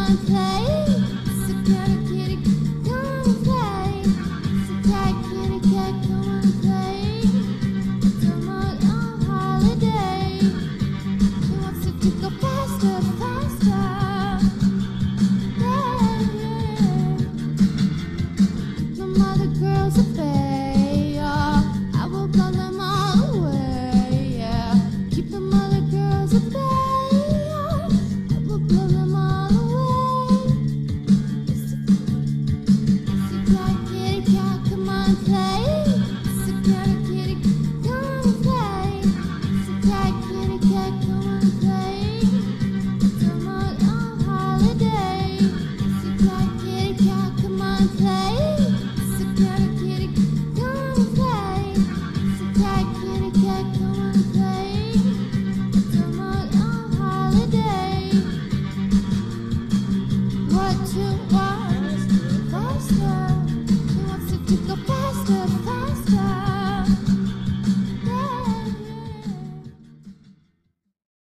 on, play. So cat, kitty, come on, play. So cat, kitty, cat, come on, play. Someone on holiday. He wants it to go faster, faster. Yeah, yeah. Some other girls are fake. Yeah. I will blow them all away. Yeah. Keep them other girls at bay. Yeah. I will blow them all away. So cat, kitty, cat, come on, play. So cat, kitty, come on, play. So cat, kitty, cat, come on, play. Someone on holiday. So cat, kitty, cat, come on, play. So cat, kitty, come on, play. So cat, kitty, cat, come on, play. Someone on holiday. What to watch? Faster.